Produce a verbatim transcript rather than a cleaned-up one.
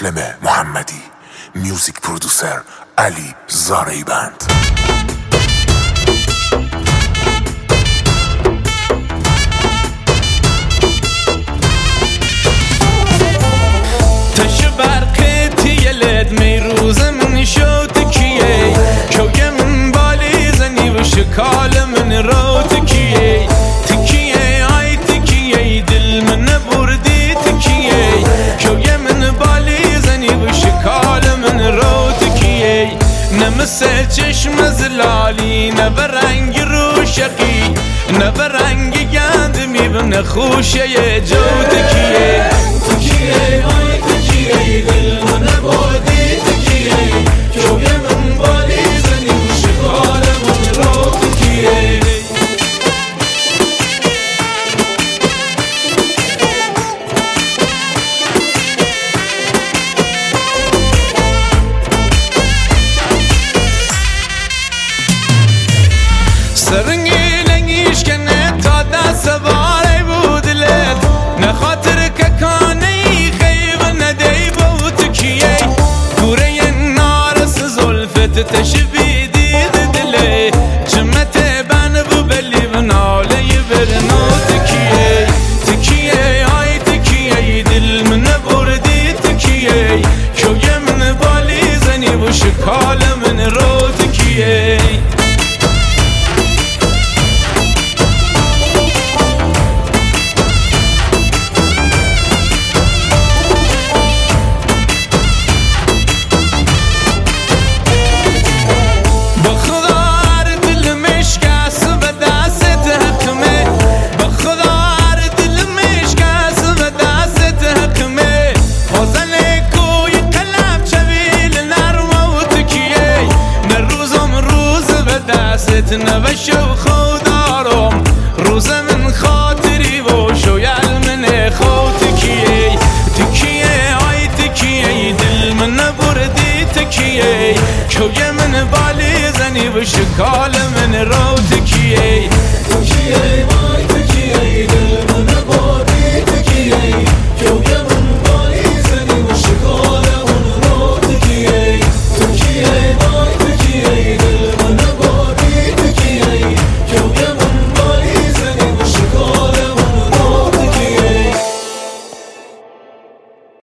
مسلم محمدی، میوزیک پرودوسر علی زاریبند. تش برقی تیلت میروز من شو تکیه کوی من بالی زنی و شکال من رو تکیه تکیه آی تکیه دل من بردی تکیه کوی من بالی زنی و شکال من رو تکیه نمس چشم زلالی نبرنگ روشقی نبرنگ گند میبن خوشه جو تکیه تکیه آی تکیه دل من بردی تکیه کوی من بالی زنی و شکال من رو تکیه سرنگی لنگیش کنه تا دست باره بودلت نخاطر که کانی خیب ندهی با تکیه گوره نارس زلفت تشبی دید دله جمت بن بو بلی و ناله برنو تکیه تکیه آی تکیه دل من بردی تکیه کوی من بالی زنی و شکال من رو تکیه نوشو خودارم روز من خاطری و شویل من خود تکیه تکیه آی تکیه دل من بردی تکیه کوی من بالی زنی و شکال من رو تکیه